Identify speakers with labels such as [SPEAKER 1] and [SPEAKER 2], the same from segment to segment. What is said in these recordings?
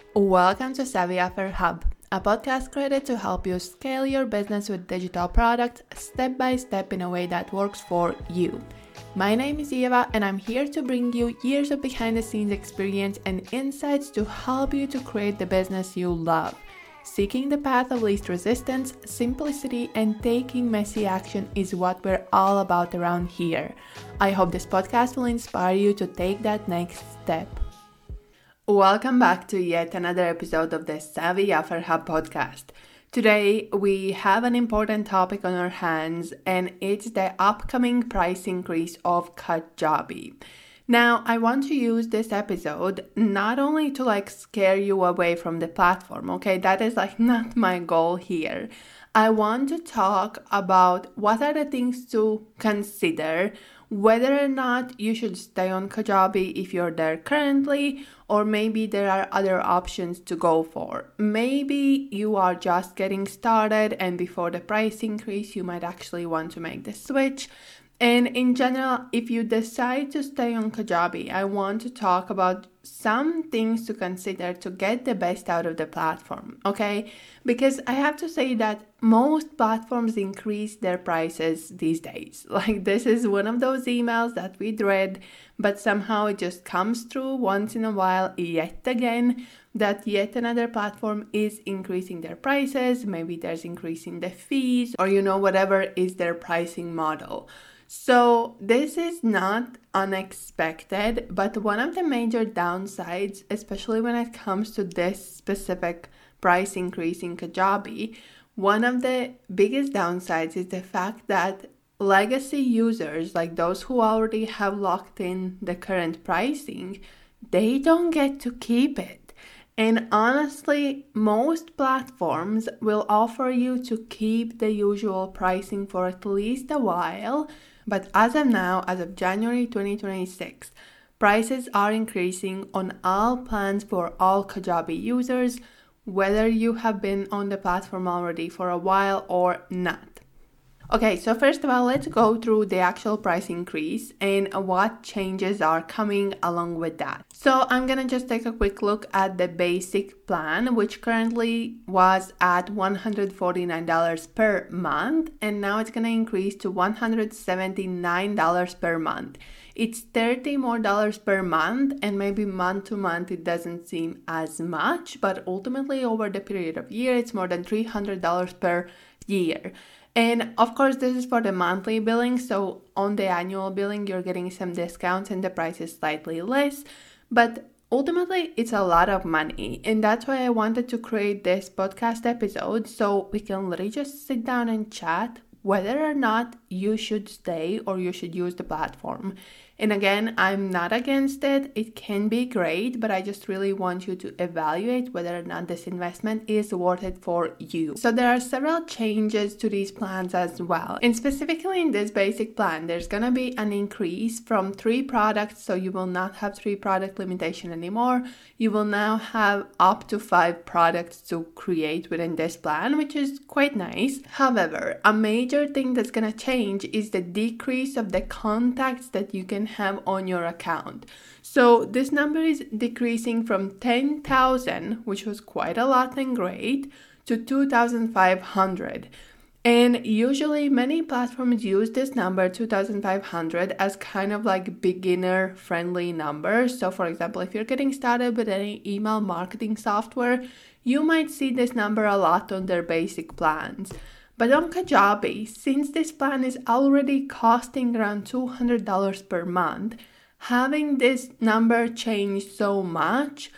[SPEAKER 1] Welcome to Savvy Offer Hub, a podcast created to help you scale your business with digital products step by step in a way that works for you. My name is Eva, and I'm here to bring you years of behind the scenes experience and insights to help you to create the business you love. Seeking the path of least resistance, simplicity, and taking messy action is what we're all about around here. I hope this podcast will inspire you to take that next step. Welcome back to yet another episode of the Savvy Offer Hub podcast. Today, we have an important topic on our hands, and it's the upcoming price increase of Kajabi. Now, I want to use this episode not only to scare you away from the platform, okay? That is not my goal here. I want to talk about what are the things to consider, whether or not you should stay on Kajabi if you're there currently, or maybe there are other options to go for. Maybe you are just getting started and before the price increase, you might actually want to make the switch. And in general, if you decide to stay on Kajabi, I want to talk about some things to consider to get the best out of the platform, okay? Because I have to say that most platforms increase their prices these days. This is one of those emails that we dread, but somehow it just comes through once in a while yet again that yet another platform is increasing their prices. Maybe there's increasing the fees or whatever is their pricing model. So this is not unexpected, but one of the major downsides, especially when it comes to this specific price increase in Kajabi, one of the biggest downsides is the fact that legacy users, like those who already have locked in the current pricing, they don't get to keep it. And honestly, most platforms will offer you to keep the usual pricing for at least a while. But as of now, as of January 2026, prices are increasing on all plans for all Kajabi users, whether you have been on the platform already for a while or not. Okay, so first of all, let's go through the actual price increase and what changes are coming along with that. So I'm gonna just take a quick look at the basic plan, which currently was at $149 per month, and now it's gonna increase to $179 per month. It's $30 more per month, and maybe month to month it doesn't seem as much, but ultimately over the period of year, it's more than $300 per year. And of course, this is for the monthly billing. So on the annual billing, you're getting some discounts and the price is slightly less. But ultimately, it's a lot of money. And that's why I wanted to create this podcast episode so we can literally just sit down and chat whether or not you should stay or you should use the platform. And again, I'm not against it. It can be great, but I just really want you to evaluate whether or not this investment is worth it for you. So there are several changes to these plans as well. And specifically in this basic plan, there's going to be an increase from 3 products. So you will not have 3 product limitation anymore. You will now have up to 5 products to create within this plan, which is quite nice. However, a major thing that's going to change is the decrease of the contacts that you can have on your account. So this number is decreasing from 10,000, which was quite a lot and great, to 2,500. And usually many platforms use this number 2,500 as kind of beginner friendly number. So for example, if you're getting started with any email marketing software, you might see this number a lot on their basic plans. But on Kajabi, since this plan is already costing around $200 per month, having this number change so much,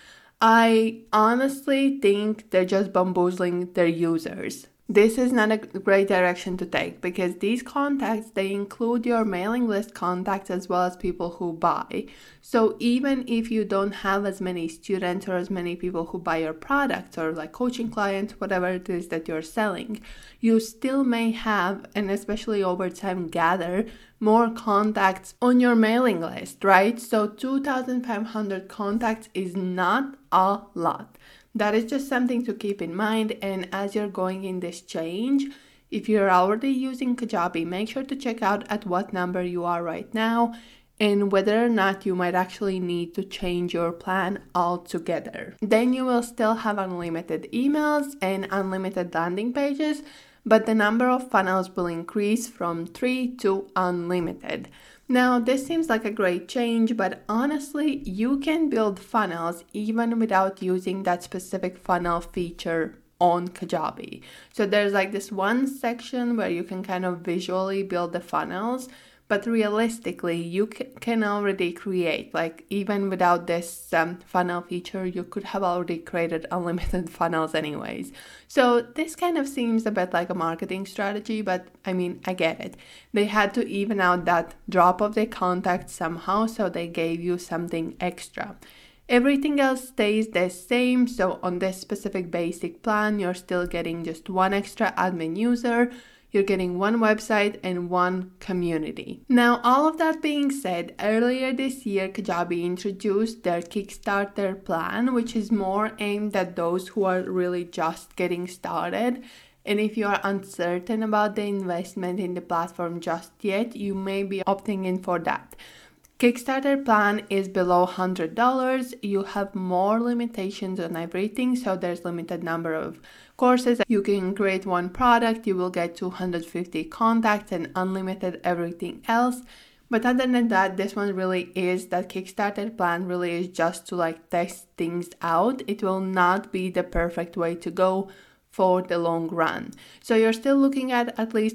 [SPEAKER 1] I honestly think they're just bamboozling their users. This is not a great direction to take because these contacts, they include your mailing list contacts as well as people who buy. So even if you don't have as many students or as many people who buy your products or coaching clients, whatever it is that you're selling, you still may have, and especially over time, gather more contacts on your mailing list, right? So 2,500 contacts is not a lot. That is just something to keep in mind. And as you're going in this change, if you're already using Kajabi, make sure to check out at what number you are right now and whether or not you might actually need to change your plan altogether. Then you will still have unlimited emails and unlimited landing pages, but the number of funnels will increase from 3 to unlimited. Now, this seems like a great change, but honestly, you can build funnels even without using that specific funnel feature on Kajabi. So there's like this one section where you can kind of visually build the funnels, but realistically, you can already create, like even without this funnel feature, you could have already created unlimited funnels anyways. So this kind of seems a bit like a marketing strategy, but I mean, I get it. They had to even out that drop of the contact somehow, so they gave you something extra. Everything else stays the same, so on this specific basic plan, you're still getting just one extra admin user, you're getting one website and one community. Now, all of that being said, earlier this year, Kajabi introduced their Kickstarter plan, which is more aimed at those who are really just getting started. And if you are uncertain about the investment in the platform just yet, you may be opting in for that. Kickstarter plan is below $100. You have more limitations on everything, so there's limited number of courses. You can create one product, you will get 250 contacts and unlimited everything else. But other than that, this one really is, that Kickstarter plan really is just to like test things out. It will not be the perfect way to go for the long run. So you're still looking at least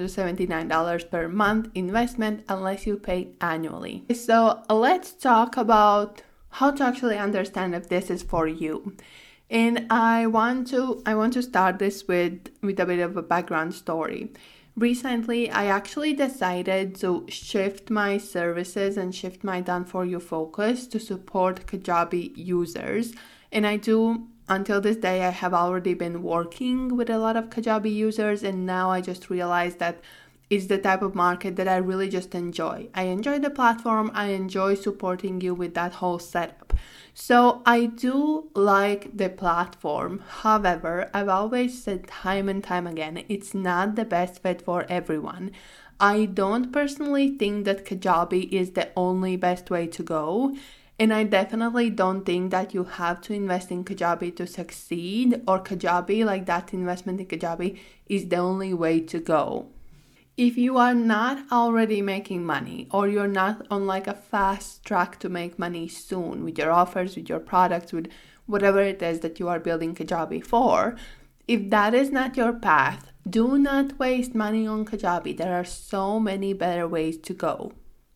[SPEAKER 1] $179 per month investment unless you pay annually. So let's talk about how to actually understand if this is for you. And I want to start this with a bit of a background story. Recently, I actually decided to shift my services and shift my done for you focus to support Kajabi users. And I do. Until this day, I have already been working with a lot of Kajabi users, and now I just realized that it's the type of market that I really just enjoy. I enjoy the platform, I enjoy supporting you with that whole setup. So I do like the platform. However, I've always said time and time again, it's not the best fit for everyone. I don't personally think that Kajabi is the only best way to go. And I definitely don't think that you have to invest in Kajabi to succeed, or Kajabi, like that investment in Kajabi, is the only way to go. If you are not already making money, or you're not on like a fast track to make money soon with your offers, with your products, with whatever it is that you are building Kajabi for, if that is not your path, do not waste money on Kajabi. There are so many better ways to go.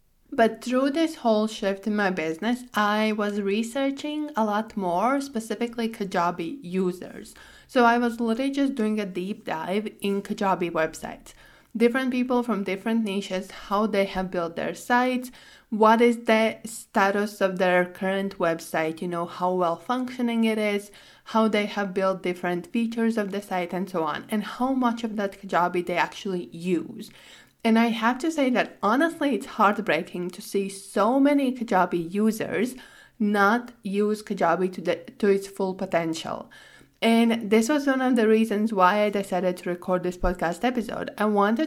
[SPEAKER 1] But through this whole shift in my business, I was researching a lot more, specifically Kajabi users. So I was literally just doing a deep dive in Kajabi websites. Different people from different niches, how they have built their sites, what is the status of their current website, how well functioning it is, how they have built different features of the site and so on, and how much of that Kajabi they actually use. And I have to say that honestly, it's heartbreaking to see so many Kajabi users not use Kajabi to its full potential. And this was one of the reasons why I decided to record this podcast episode. I wanted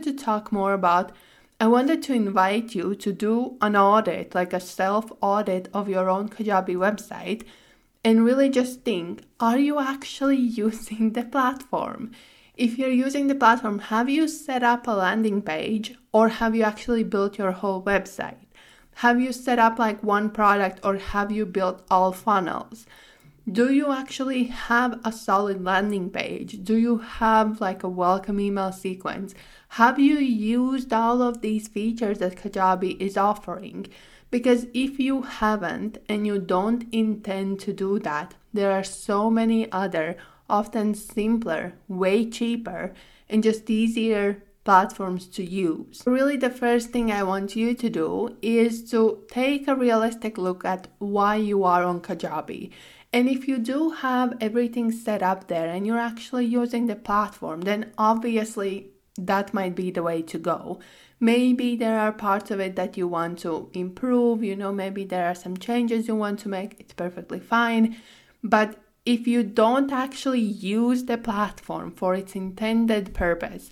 [SPEAKER 1] to invite you to do an audit, like a self-audit of your own Kajabi website, and really just think, are you actually using the platform? If you're using the platform, have you set up a landing page, or have you actually built your whole website? Have you set up like one product, or have you built all funnels? Do you actually have a solid landing page? Do you have like a welcome email sequence? Have you used all of these features that Kajabi is offering? Because if you haven't and you don't intend to do that, there are so many other often simpler, way cheaper, and just easier platforms to use. Really, the first thing I want you to do is to take a realistic look at why you are on Kajabi. And if you do have everything set up there and you're actually using the platform, then obviously that might be the way to go. Maybe there are parts of it that you want to improve, maybe there are some changes you want to make. It's perfectly fine. But if you don't actually use the platform for its intended purpose,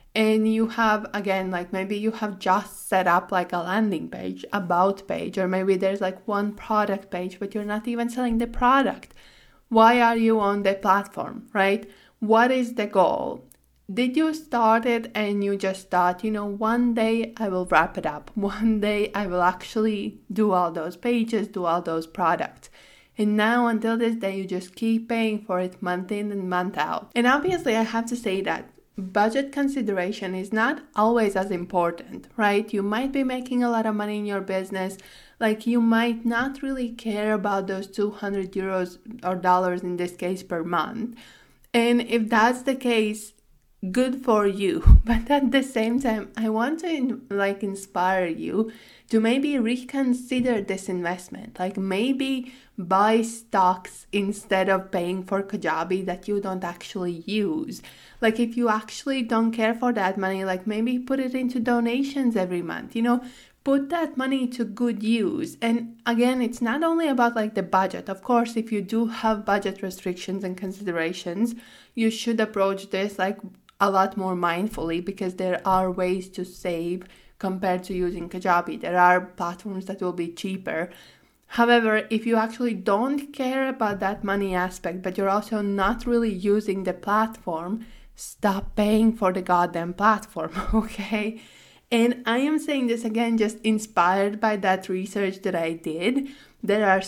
[SPEAKER 1] and you have, again, like maybe you have just set up like a landing page, about page, or maybe there's like one product page, but you're not even selling the product. Why are you on the platform, right? What is the goal? Did you start it and you just thought, one day I will wrap it up. One day I will actually do all those pages, do all those products. And now until this day, you just keep paying for it month in and month out. And obviously I have to say that budget consideration is not always as important, right? You might be making a lot of money in your business. Like you might not really care about those 200 euros or dollars in this case per month. And if that's the case, good for you. But at the same time, I want to inspire you to maybe reconsider this investment. Like maybe buy stocks instead of paying for Kajabi that you don't actually use. Like if you actually don't care for that money, like maybe put it into donations every month, put that money to good use. And again, it's not only about like the budget. Of course, if you do have budget restrictions and considerations, you should approach this like a lot more mindfully, because there are ways to save compared to using Kajabi. There are platforms that will be cheaper. However, if you actually don't care about that money aspect, but you're also not really using the platform, stop paying for the goddamn platform, okay? And I am saying this again, just inspired by that research that I did. There are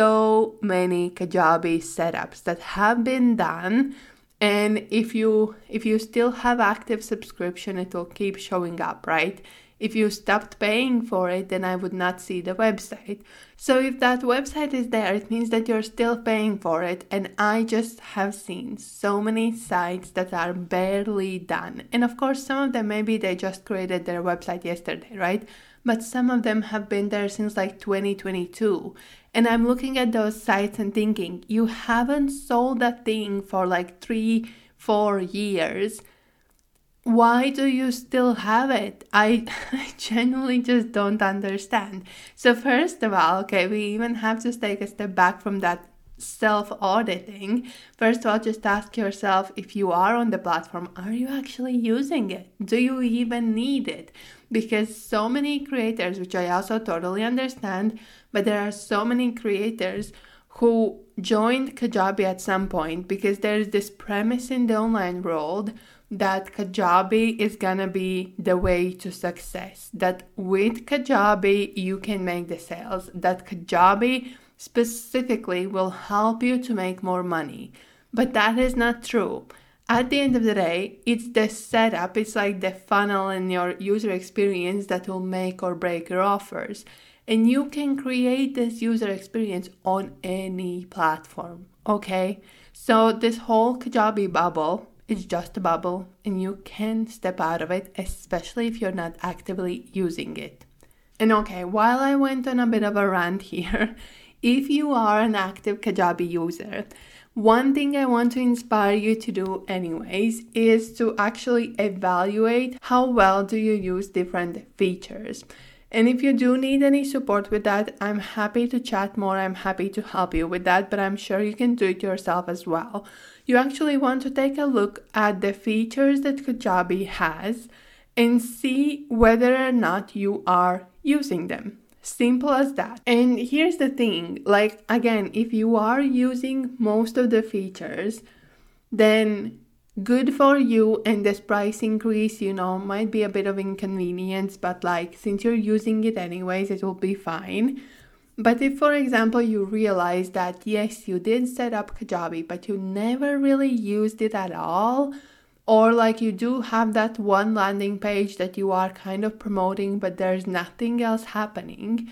[SPEAKER 1] so many Kajabi setups that have been done. And if you still have active subscription, it will keep showing up, right? If you stopped paying for it, then I would not see the website. So if that website is there, it means that you're still paying for it. And I just have seen so many sites that are barely done. And of course, some of them, maybe they just created their website yesterday, right? But some of them have been there since like 2022. And I'm looking at those sites and thinking, you haven't sold that thing for like 3-4 years. Why do you still have it? I genuinely just don't understand. So first of all, okay, we even have to take a step back from that self-auditing. First of all, just ask yourself, if you are on the platform, are you actually using it? Do you even need it? Because so many creators, which I also totally understand, but there are so many creators who joined Kajabi at some point because there's this premise in the online world that Kajabi is gonna be the way to success. That with Kajabi, you can make the sales. That Kajabi specifically will help you to make more money. But that is not true. At the end of the day, it's the setup, it's like the funnel and your user experience that will make or break your offers. And you can create this user experience on any platform, okay? So this whole Kajabi bubble is just a bubble, and you can step out of it, especially if you're not actively using it. And okay, while I went on a bit of a rant here, if you are an active Kajabi user, one thing I want to inspire you to do anyways is to actually evaluate how well do you use different features. And if you do need any support with that, I'm happy to chat more. I'm happy to help you with that, but I'm sure you can do it yourself as well. You actually want to take a look at the features that Kajabi has and see whether or not you are using them. Simple as that. And here's the thing, like again, if you are using most of the features, then good for you, and this price increase, might be a bit of inconvenience, but like since you're using it anyways, it will be fine. But if, for example, you realize that yes, you did set up Kajabi, but you never really used it at all, or like you do have that one landing page that you are kind of promoting, but there's nothing else happening,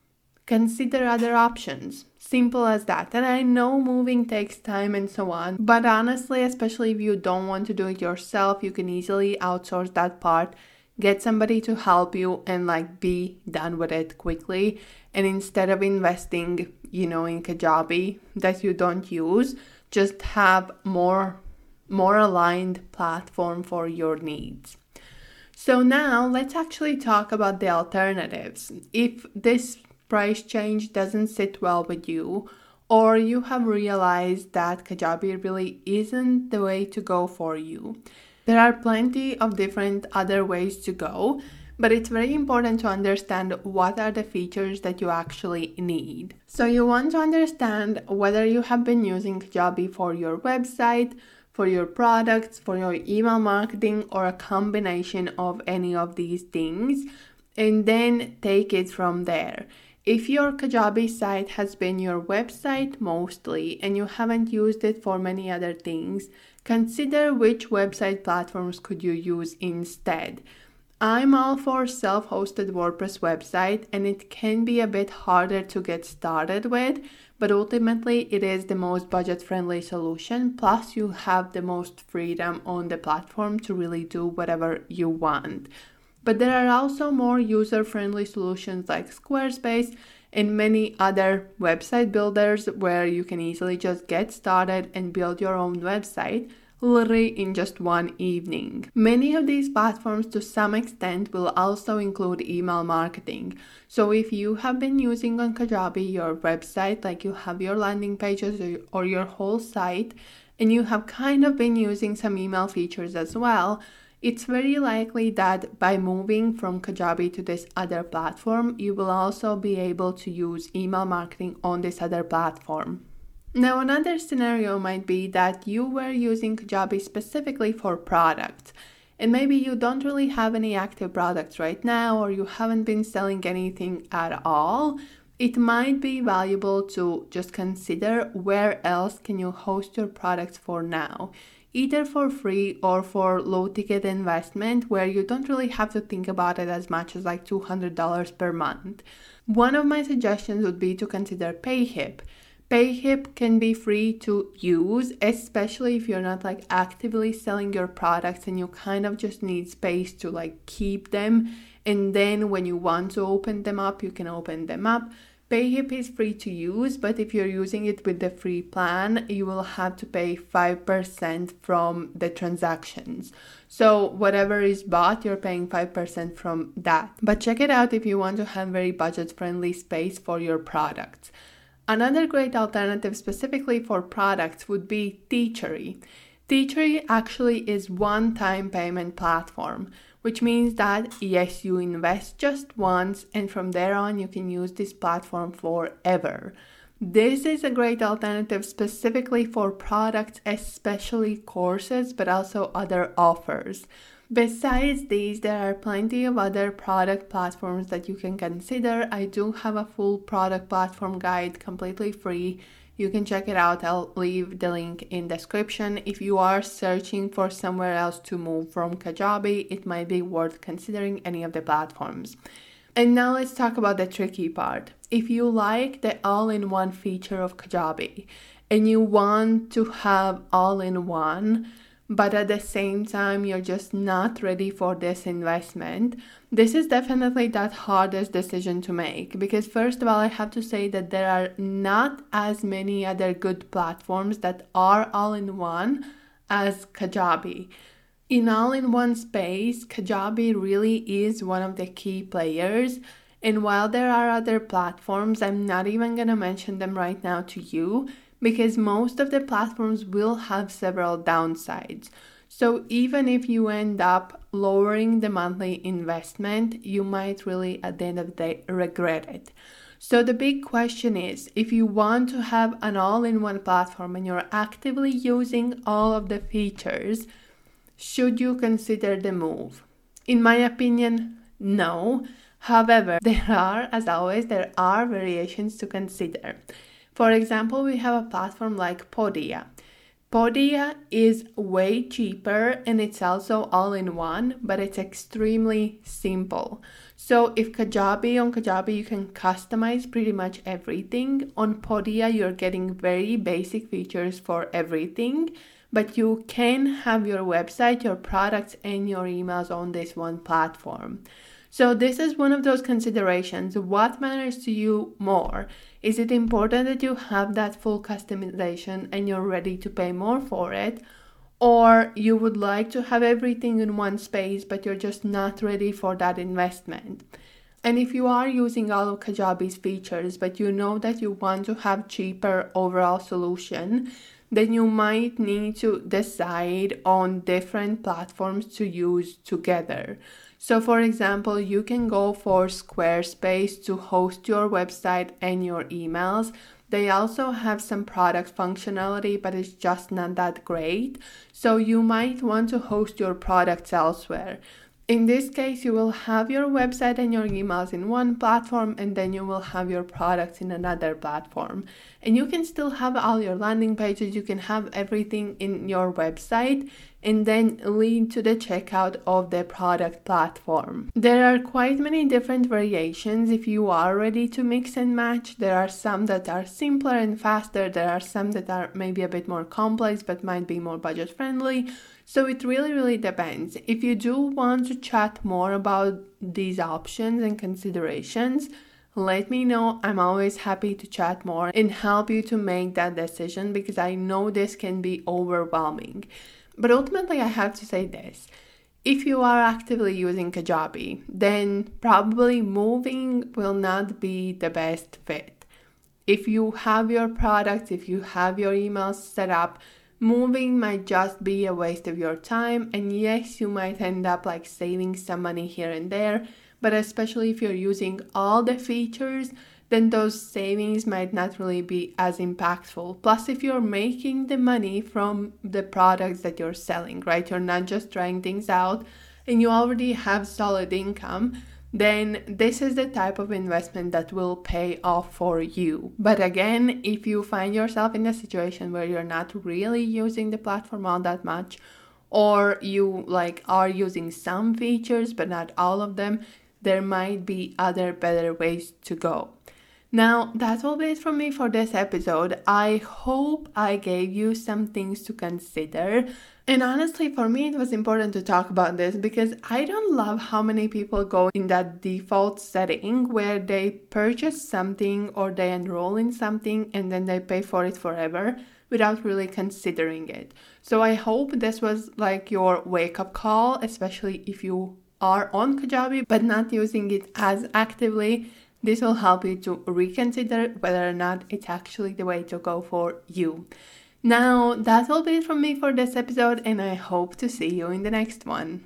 [SPEAKER 1] consider other options. Simple as that. And I know moving takes time and so on, but honestly, especially if you don't want to do it yourself, you can easily outsource that part, get somebody to help you, and like be done with it quickly. And instead of investing, in Kajabi that you don't use, just have more aligned platform for your needs. So now let's actually talk about the alternatives. If this price change doesn't sit well with you, or you have realized that Kajabi really isn't the way to go for you, There are plenty of different other ways to go, but it's very important to understand what are the features that you actually need. So you want to understand whether you have been using Kajabi for your website, for your products, for your email marketing, or a combination of any of these things, and then take it from there. If your Kajabi site has been your website mostly and you haven't used it for many other things, consider which website platforms could you use instead. I'm all for self-hosted WordPress website, and it can be a bit harder to get started with, but ultimately it is the most budget-friendly solution, plus you have the most freedom on the platform to really do whatever you want. But there are also more user-friendly solutions like Squarespace and many other website builders where you can easily just get started and build your own website literally in just one evening. Many of these platforms to some extent will also include email marketing. So if you have been using on Kajabi your website, like you have your landing pages or your whole site, and you have kind of been using some email features as well, it's very likely that by moving from Kajabi to this other platform, you will also be able to use email marketing on this other platform. Now, another scenario might be that you were using Kajabi specifically for products, and maybe you don't really have any active products right now, or you haven't been selling anything at all. It might be valuable to just consider where else can you host your products for now, either for free or for low ticket investment where you don't really have to think about it as much as like $200 per month. One of my suggestions would be to consider Payhip. Payhip can be free to use, especially if you're not like actively selling your products and you kind of just need space to like keep them. And then when you want to open them up, you can open them up. Payhip is free to use, but if you're using it with the free plan, you will have to pay 5% from the transactions. So whatever is bought, you're paying 5% from that. But check it out if you want to have very budget-friendly space for your products. Another great alternative specifically for products would be Teachery. Teachery actually is one-time payment platform, which means that yes, you invest just once and from there on you can use this platform forever. This is a great alternative specifically for products, especially courses, but also other offers. Besides these, there are plenty of other product platforms that you can consider. I do have a full product platform guide completely free. You can check it out. I'll leave the link in description. If you are searching for somewhere else to move from Kajabi, it might be worth considering any of the platforms. And now let's talk about the tricky part. If you like the all-in-one feature of Kajabi and you want to have all-in-one, but at the same time you're just not ready for this investment, this is definitely the hardest decision to make, because first of all, I have to say that there are not as many other good platforms that are all-in-one as Kajabi. In all-in-one space, Kajabi really is one of the key players, and while there are other platforms, I'm not even going to mention them right now to you, because most of the platforms will have several downsides. So even if you end up lowering the monthly investment, you might really at the end of the day regret it. So the big question is, if you want to have an all-in-one platform and you're actively using all of the features, should you consider the move? In my opinion, no. However, there are variations to consider. For example, we have a platform like Podia. Podia is way cheaper and it's also all-in-one, but it's extremely simple. So if on Kajabi you can customize pretty much everything, on Podia you're getting very basic features for everything, but you can have your website, your products, and your emails on this one platform. So this is one of those considerations. What matters to you more? Is it important that you have that full customization and you're ready to pay more for it? Or you would like to have everything in one space, but you're just not ready for that investment? And if you are using all of Kajabi's features, but you know that you want to have cheaper overall solution, then you might need to decide on different platforms to use together. So for example, you can go for Squarespace to host your website and your emails. They also have some product functionality, but it's just not that great. So you might want to host your products elsewhere. In this case, you will have your website and your emails in one platform, and then you will have your products in another platform. And you can still have all your landing pages, you can have everything in your website, and then lead to the checkout of the product platform. There are quite many different variations if you are ready to mix and match. There are some that are simpler and faster. There are some that are maybe a bit more complex but might be more budget friendly. So it really depends. If you do want to chat more about these options and considerations, let me know. I'm always happy to chat more and help you to make that decision, because I know this can be overwhelming. But ultimately, I have to say this. If you are actively using Kajabi, then probably moving will not be the best fit. If you have your products, if you have your emails set up, moving might just be a waste of your time. And yes, you might end up like saving some money here and there, but especially if you're using all the features, then those savings might not really be as impactful. Plus, if you're making the money from the products that you're selling, right? You're not just trying things out and you already have solid income, then this is the type of investment that will pay off for you. But again, if you find yourself in a situation where you're not really using the platform all that much, or you are using some features but not all of them, there might be other better ways to go. Now, that's all it is from me for this episode. I hope I gave you some things to consider. And honestly, for me, it was important to talk about this because I don't love how many people go in that default setting where they purchase something or they enroll in something and then they pay for it forever without really considering it. So I hope this was like your wake-up call, especially if you are on Kajabi but not using it as actively. This will help you to reconsider whether or not it's actually the way to go for you. Now, that will be it from me for this episode, and I hope to see you in the next one.